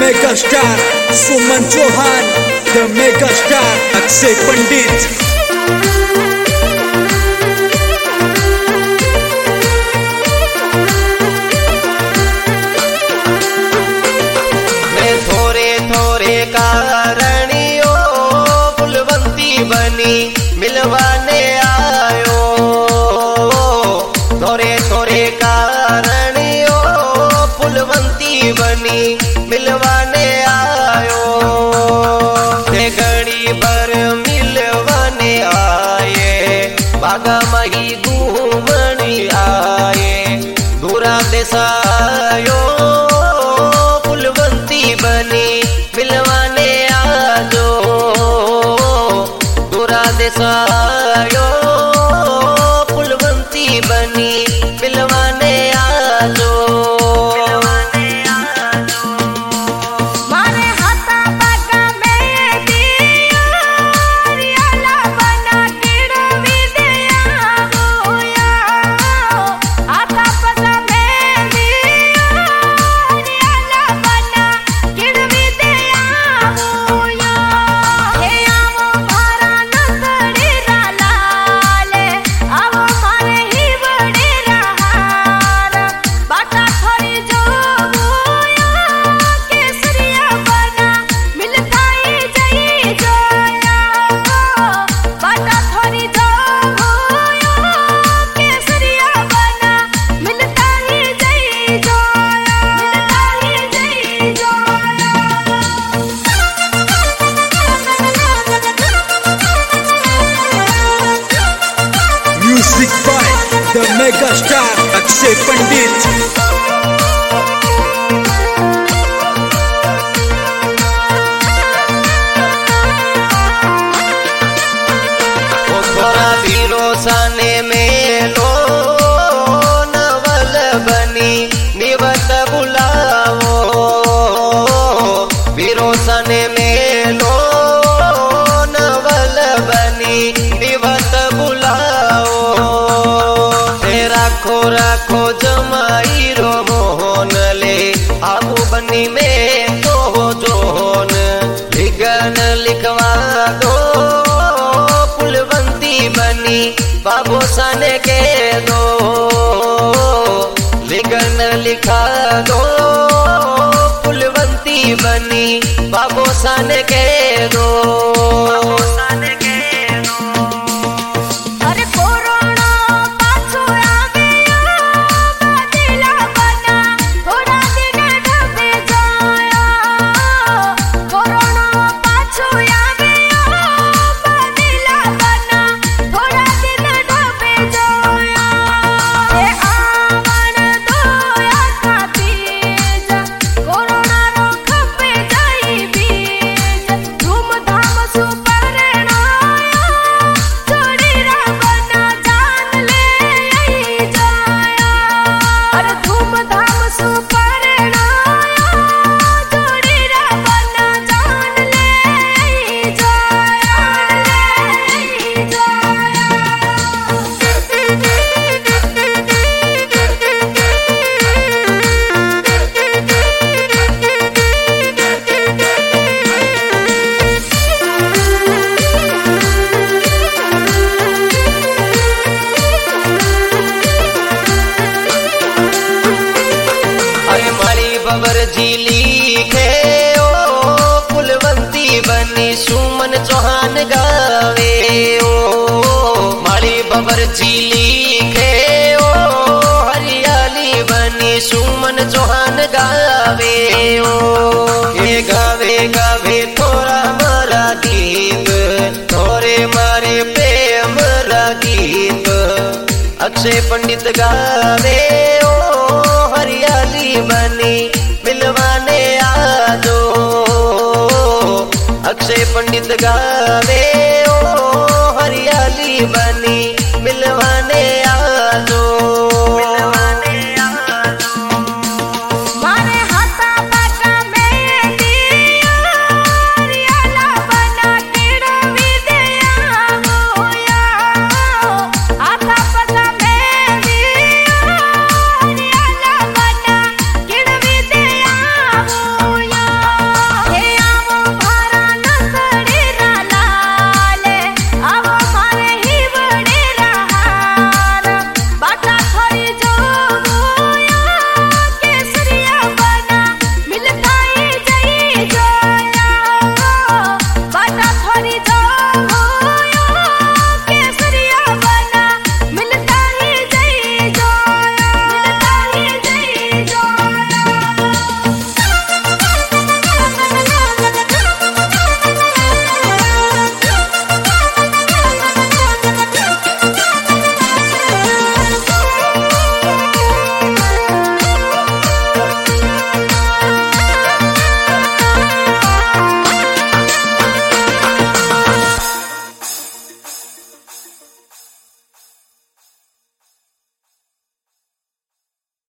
Mega star Suman Chauhan, the mega star Akshay Pandit. कारणियों फुलवंती बनी मिलवाने आयो, थोरे थोरे कारणियों फुलवंती बनी मिलवाने आयो। ते घड़ी भर मिलवाने आए, बागा मही घूमनी आए, दूरा देसायो फुलवंती बनी मिलवाने आजो, दूरा देसायो फुलवंती बनी मिलवाने आजो। Music by the mega star Akshay Pandit. साने में लो नवल बनी निवत बुलाओ, बिरोसने में लो नवल बनी निवत बुलाओ। राखो राखो जमाई रो मोहन ले, आबू बनी में तो जोन लिखन लिखवा दो फुलवंती बनी बाबू सन के दो, लिखन लिखा दो फुलवंती बनी बाबू सन के दो। बबर झीली खे ओ फुलवंती बनी सुमन चौहान गावे ओ, माली बबर झीली खे ओ हरियाली बनी सुमन चौहान गावे ओ। ये गावे गावे थोड़ा मारा गीत, थोरे मारे प्रेम रा गीत, अक्षय पंडित गावे ओ हरियाली बनी मिलवाने आजो, अक्षय पंडित गावे ओ हरियाली बनी